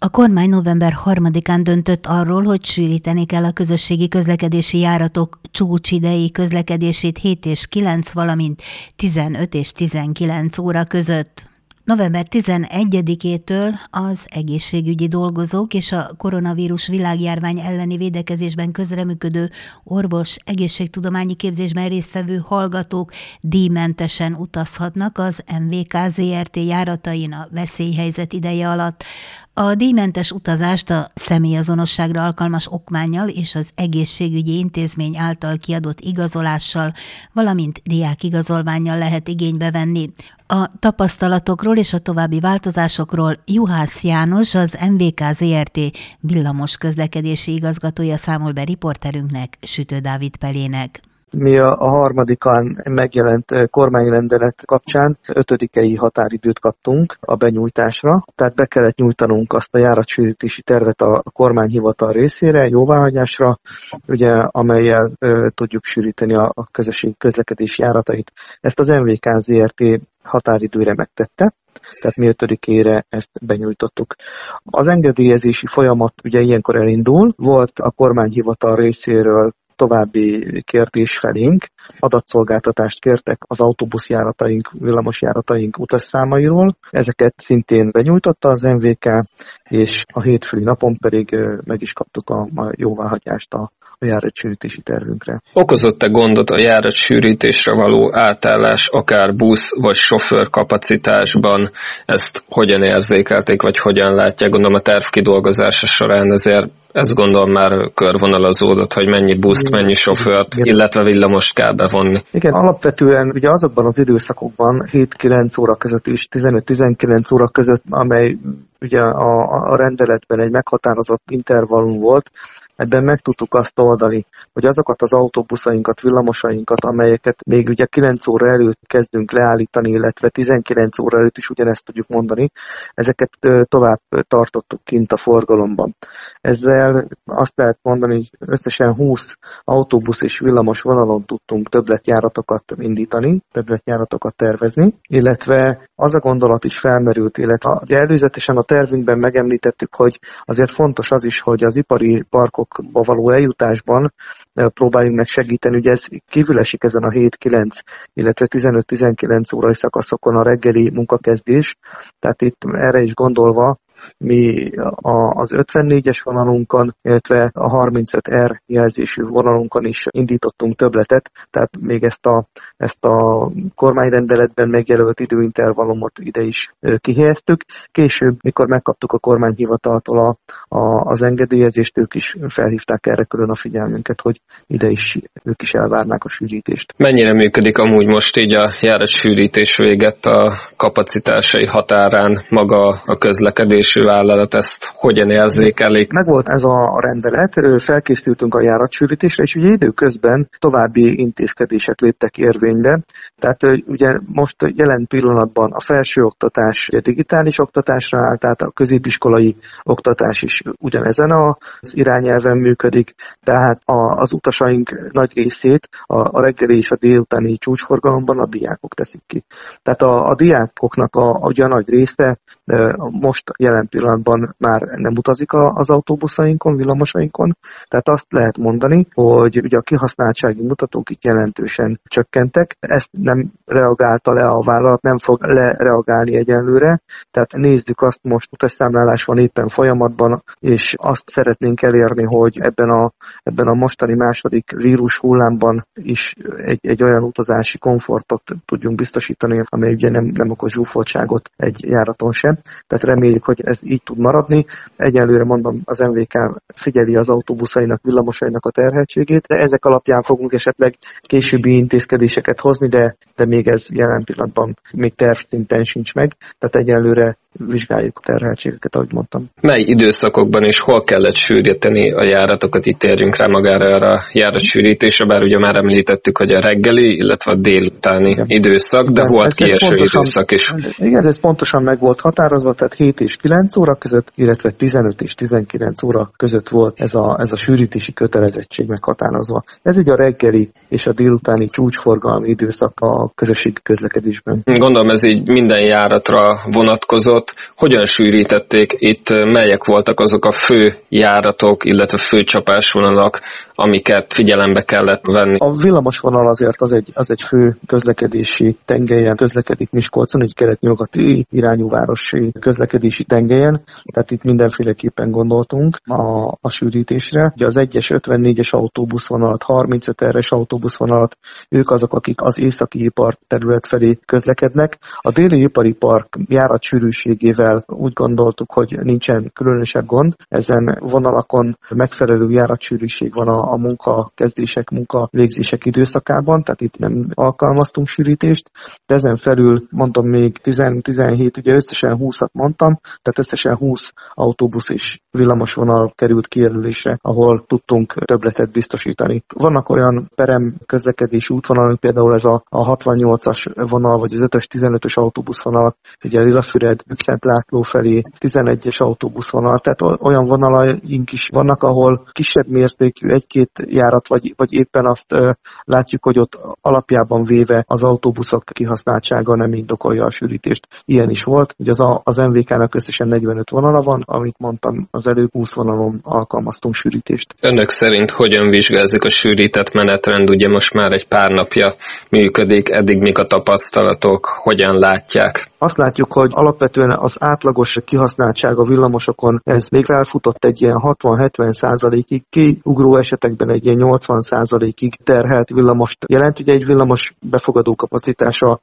A kormány november 3-án döntött arról, hogy sűríteni kell a közösségi közlekedési járatok csúcsidei közlekedését 7 és 9, valamint 15 és 19 óra között. November 11-től az egészségügyi dolgozók és a koronavírus világjárvány elleni védekezésben közreműködő orvos egészségtudományi képzésben résztvevő hallgatók díjmentesen utazhatnak az MVK Zrt. Járatain a veszélyhelyzet ideje alatt. A díjmentes utazást a személyazonosságra alkalmas okmánnyal és az egészségügyi intézmény által kiadott igazolással, valamint diákigazolvánnyal lehet igénybe venni. A tapasztalatokról és a további változásokról Juhász János, az MVK Zrt. Villamos közlekedési igazgatója számol be riporterünknek, Sütő Dávid Pelének. Mi a harmadikán megjelent kormányrendelet kapcsán 5-i határidőt kaptunk a benyújtásra, tehát be kellett nyújtanunk azt a járatsűrítési tervet a kormányhivatal részére, jóváhagyásra, ugye, amellyel tudjuk sűríteni a közösségi közlekedési járatait. Ezt az MVK Zrt. Határidőre megtette, tehát mi 5-ére ezt benyújtottuk. Az engedélyezési folyamat ugye ilyenkor elindul, volt a kormányhivatal részéről további kérdés felénk, adatszolgáltatást kértek az autóbuszjárataink, villamosjárataink utasszámairól. Ezeket szintén benyújtotta az MVK, és a hétfői napon pedig meg is kaptuk a jóváhagyást a járatsűrítési tervünkre. Okozott-e gondot a járatsűrítésre való átállás, akár busz vagy sofőr kapacitásban? Ezt hogyan érzékelték, vagy hogyan látják? Gondolom a terv kidolgozása során ezért ezt gondolom már körvonalazódott, hogy mennyi buszt, mennyi sofőrt, illetve villamost kell bevonni. Igen, alapvetően ugye azokban az időszakokban 7-9 óra között és 15-19 óra között, amely ugye a rendeletben egy meghatározott intervallum volt, ebben meg tudtuk azt oldani, hogy azokat az autóbuszainkat, villamosainkat, amelyeket még ugye 9 óra előtt kezdünk leállítani, illetve 19 óra előtt is ugyanezt tudjuk mondani, ezeket tovább tartottuk kint a forgalomban. Ezzel azt lehet mondani, hogy összesen 20 autóbusz és villamos vonalon tudtunk többletjáratokat indítani, többletjáratokat tervezni, illetve az a gondolat is felmerült, illetve előzetesen a tervünkben megemlítettük, hogy azért fontos az is, hogy az ipari parkokba való eljutásban próbáljunk meg segíteni, ugye ez kívül esik ezen a 7-9, illetve 15-19 órai szakaszokon a reggeli munkakezdés, tehát itt erre is gondolva, mi az 54-es vonalunkon, illetve a 35R jelzésű vonalunkon is indítottunk többletet, tehát még ezt a kormányrendeletben megjelölt időintervallumot ide is kihelyeztük. Később, mikor megkaptuk a kormányhivataltól az engedélyezést, ők is felhívták erre külön a figyelmünket, hogy ide is ők is elvárnák a sűrítést. Mennyire működik amúgy most így a járatsűrítés véget a kapacitásai határán maga a közlekedés vállalat, ezt hogyan érzékelik? Megvolt ez a rendelet, felkészültünk a járatsűrítésre, és ugye időközben további intézkedések léptek érvénybe. Tehát ugye most jelen pillanatban a felsőoktatás digitális oktatásra áll, tehát a középiskolai oktatás is ugyanezen az irányelven működik, tehát az utasaink nagy részét a reggeli és a délutáni csúcsforgalomban a diákok teszik ki. Tehát a diákoknak ugye a nagy része most jelen pillanatban már nem utazik az autóbuszainkon, villamosainkon, tehát azt lehet mondani, hogy ugye a kihasználtsági mutatók itt jelentősen csökkentek, ezt nem reagálta le a vállalat, nem fog lereagálni egyenlőre, tehát nézzük azt, most utasszámlálás van éppen folyamatban, és azt szeretnénk elérni, hogy ebben a mostani második vírus hullámban is egy olyan utazási komfortot tudjunk biztosítani, amely ugye nem okoz zsúfoltságot egy járaton sem. Tehát reméljük, hogy ez így tud maradni. Egyelőre mondom, az MVK figyeli az autóbuszainak, villamosainak a terheltségét, de ezek alapján fogunk esetleg későbbi intézkedéseket hozni, de még ez jelen pillanatban még tervszinten sincs meg. Tehát egyelőre vizsgáljuk a terheltségeket, ahogy mondtam. Mely időszakokban és hol kellett sűríteni a járatokat? Itt térjünk rá magára a járatsűrítésre, bár ugye már említettük, hogy a reggeli, illetve a délutáni időszak, de volt kieső időszak is. Igen, ez pontosan meg volt határozva, tehát 7 és 9 óra között, illetve 15 és 19 óra között volt ez a sűrítési kötelezettség meghatározva. Ez ugye a reggeli és a délutáni csúcsforgalmi időszak a a közösségi közlekedésben. Gondolom ez így minden járatra vonatkozott. Hogyan sűrítették itt, melyek voltak azok a fő járatok, illetve fő csapásvonalak, amiket figyelembe kellett venni? A villamosvonal azért az egy fő közlekedési tengelyen közlekedik Miskolcon, egy kelet-nyugati irányú városi közlekedési tengelyen, tehát itt mindenféleképpen gondoltunk a sűrítésre. Ugye az 1-es, 54-es autóbuszvonalat, 35-es autóbuszvonalat, ők azok, akik az északi ipar terület felé közlekednek. A déli ipari park járat sűrűségével úgy gondoltuk, hogy nincsen különösebb gond. Ezen vonalakon megfelelő járatsűrűség van a munkakezdések, munkavégzések időszakában, tehát itt nem alkalmaztunk sűrítést, de ezen felül mondom még 17, ugye összesen 20-at mondtam, tehát összesen 20 autóbusz és villamosvonal került kijelölésre, ahol tudtunk többletet biztosítani. Vannak olyan perem közlekedési útvonalak, például ez a 68-as vonal, vagy az 5-ös, 15-ös autóbuszvonal, ugye Lilafüred, Szentlákló felé, 11-es autóbuszvonal, tehát olyan vonalaink is vannak, ahol kisebb mértékű egy-két járat, vagy éppen azt látjuk, hogy ott alapjában véve az autóbuszok kihasználtsága nem indokolja a sűrítést. Ilyen is volt, ugye az MVK-nak összesen 45 vonala van, amit mondtam, az előbb 20 vonalon alkalmaztunk sűrítést. Önök szerint hogyan vizsgálzik a sűrített menetrend? Ugye most már egy pár napja működik, eddig mik a tapasztalatok, hogyan látják? Azt látjuk, hogy alapvetően az átlagos kihasználtság a villamosokon ez még elfutott egy ilyen 60-70%-ig, kiugró esetekben egy ilyen 80%-ig terhelt villamost jelent. Ugye egy villamos befogadó kapacitása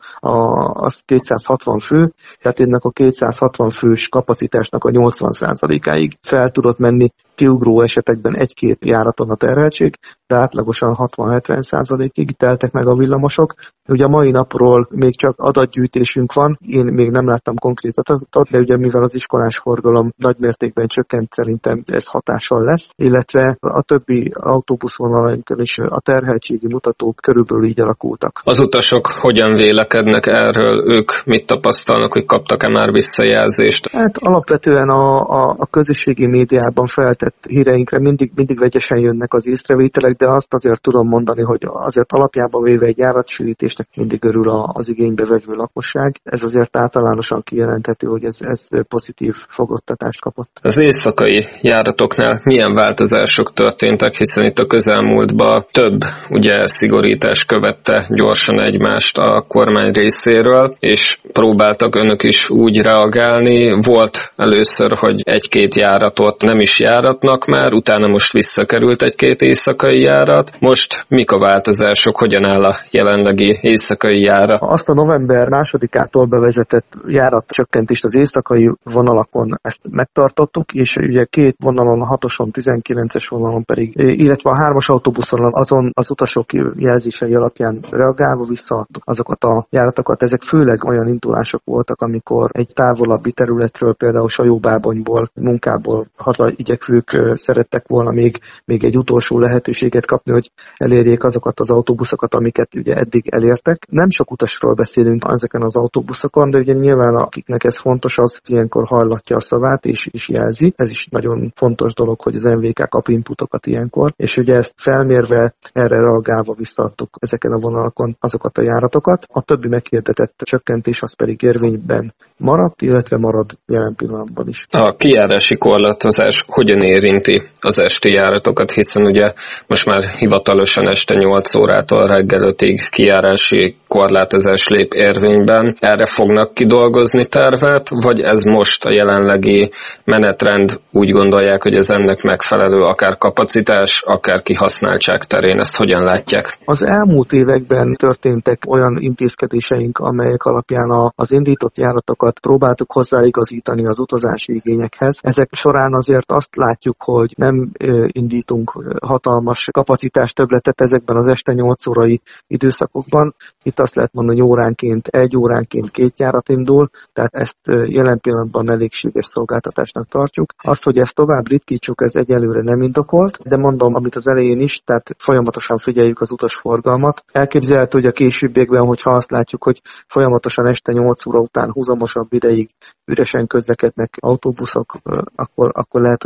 az 260 fő, tehát ennek a 260 fős kapacitásnak a 80%-áig fel tudott menni kiugró esetekben egy-két járaton a terheltség, de átlagosan 60-70%-ig teltek meg a villamosok. Ugye a mai napról még csak adatgyűjtésünk van, én még nem láttam konkrét adatot, de ugye mivel az iskolás forgalom nagymértékben csökkent, szerintem ez hatással lesz, illetve a többi autóbuszvonalainkon is a terheltségi mutatók körülbelül így alakultak. Az utasok hogyan vélekednek erről? Ők mit tapasztalnak, hogy kaptak-e már visszajelzést? Hát alapvetően a közösségi médiában feltett híreinkre mindig vegyesen jönnek az észrevételek, de azt azért tudom mondani, hogy azért alapjában véve egy járatsűrítésnek mindig örül az igénybe vevő lakosság. Ez azért általánosan kijelenthető, hogy ez pozitív fogadtatást kapott. Az éjszakai járatoknál milyen változások történtek, hiszen itt a közelmúltban több szigorítás követte gyorsan egymást a kormány részéről, és próbáltak önök is úgy reagálni. Volt először, hogy egy-két járatot nem is járatnak már, utána most visszakerült egy-két éjszakai járat. Most mik a változások, hogyan áll a jelenlegi éjszakai járat? Azt a november 2-ától bevezetett járatcsökkentést az éjszakai vonalakon ezt megtartottuk, és ugye két vonalon, a 6-oson, 19-es vonalon pedig, illetve a 3-as autóbuszon azon az utasok jelzései alapján reagálva visszaadtuk azokat a járatokat. Ezek főleg olyan indulások voltak, amikor egy távolabbi területről, például Sajóbábonyból, munkából haza igyekvők szerettek volna még egy utolsó lehetőséget kapni, hogy elérjék azokat az autóbuszokat, amiket ugye eddig elértek. Nem sok utasról beszélünk ezeken az autóbuszokon, de ugye nyilván akiknek ez fontos, az ilyenkor hallatja a szavát és jelzi. Ez is nagyon fontos dolog, hogy az MVK kap inputokat ilyenkor, és ugye ezt felmérve, erre reagálva visszaadtuk ezeken a vonalakon azokat a járatokat. A többi meghirdetett csökkentés az pedig érvényben maradt, illetve marad jelen pillanatban is. A kijárási korlátozás hogyan érinti az esti járatokat, hiszen ugye most már hivatalosan este 8 órától reggel 5-ig kijárási korlátozás lép érvényben. Erre fognak kidolgozni tervet, vagy ez most a jelenlegi menetrend úgy gondolják, hogy ez ennek megfelelő akár kapacitás, akár kihasználtság terén? Ezt hogyan látják? Az elmúlt években történtek olyan intézkedéseink, amelyek alapján az indított járatokat próbáltuk hozzáigazítani az utazási igényekhez. Ezek során azért azt látjuk, hogy nem indítunk hatalmas kapacitástöbbletet ezekben az este 8 órai időszakokban. Itt azt lehet mondani, hogy óránként, 1 óránként 2 járat indul, tehát ezt jelen pillanatban elégséges szolgáltatásnak tartjuk. Azt, hogy ezt tovább ritkítsuk, ez egyelőre nem indokolt, de mondom, amit az elején is, tehát folyamatosan figyeljük az utasforgalmat. Elképzelhető, hogy a későbbiekben, hogyha azt látjuk, hogy folyamatosan este 8 óra után húzamosabb ideig üresen közlekednek autóbuszok, akkor lehet, hogy fogunk csökkenteni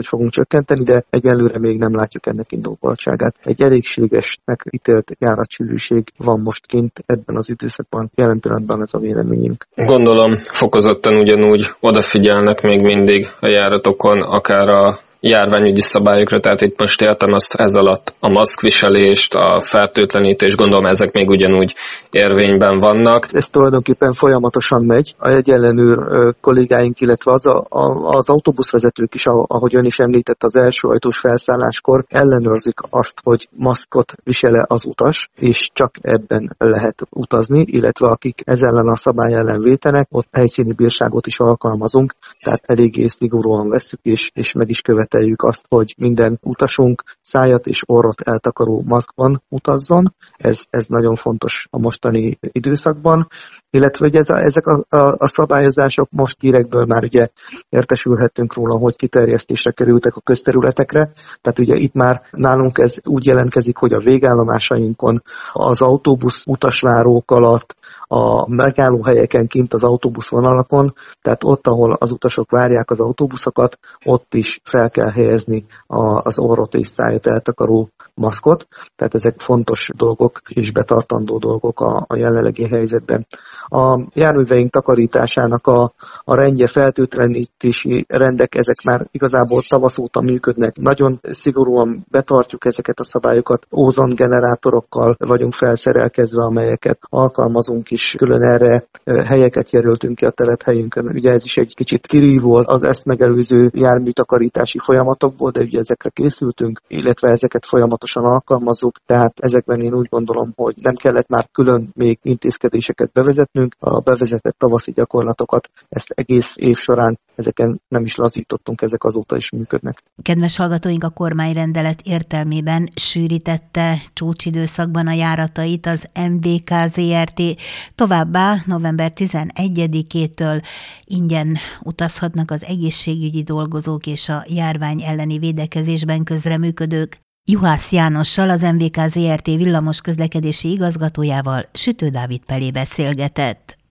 csökkenteni, de egyelőre még nem látjuk ennek indokoltságát. Egy elégségesnek ítélt járatsűrűség van most kint ebben az időszakban, jelen pillanatban ez a véleményünk. Gondolom fokozottan ugyanúgy odafigyelnek még mindig a járatokon, akár a járványügyi szabályokra, tehát itt most értem azt ez alatt a maszkviselést, a fertőtlenítést, gondolom ezek még ugyanúgy érvényben vannak. Ez tulajdonképpen folyamatosan megy. A jegyellenőr kollégáink, illetve az autóbuszvezetők is, ahogy ön is említett, az első ajtós felszálláskor ellenőrzik azt, hogy maszkot visel-e az utas, és csak ebben lehet utazni, illetve akik ez ellen a szabály ellen vétenek, ott helyszíni bírságot is alkalmazunk, tehát eléggé szigorúan vesszük, és meg is követeljük azt, hogy minden utasunk szájat és orrot eltakaró maszkban utazzon. Ez nagyon fontos a mostani időszakban, illetve hogy ezek a szabályozások most hírekből már ugye értesülhettünk róla, hogy kiterjesztésre kerültek a közterületekre, tehát ugye itt már nálunk ez úgy jelentkezik, hogy a végállomásainkon, az autóbusz utasvárók alatt, a megállóhelyeken kint az autóbuszvonalakon, tehát ott, ahol az utasok várják az autóbuszokat, ott is fel kell helyezni az orrot és szájat eltakaró maszkot, tehát ezek fontos dolgok és betartandó dolgok a jelenlegi helyzetben. A járműveink takarításának a rendje, fertőtlenítési rendek, ezek már igazából tavasz óta működnek. Nagyon szigorúan betartjuk ezeket a szabályokat, ózongenerátorokkal vagyunk felszerelkezve, amelyeket alkalmazunk is, külön erre helyeket jelöltünk ki a telephelyünkön. Ugye ez is egy kicsit kirívó az ezt megelőző járműtakarítási folyamatokból, de ugye ezekre készültünk, illetve ezeket folyamatosan alkalmazzuk, tehát ezekben én úgy gondolom, hogy nem kellett már külön még intézkedéseket bevezetnünk, a bevezetett tavaszi gyakorlatokat, ezt egész év során ezeken nem is lazítottunk, ezek azóta is működnek. Kedves hallgatóink, a kormányrendelet értelmében sűrítette csúcsidőszakban a járatait az MVK Zrt. Továbbá november 11-től ingyen utazhatnak az egészségügyi dolgozók és a járvány elleni védekezésben közreműködők. Juhász Jánossal, az MVK Zrt. Villamos közlekedési igazgatójával Sütő Dávid Pelé beszélgetett.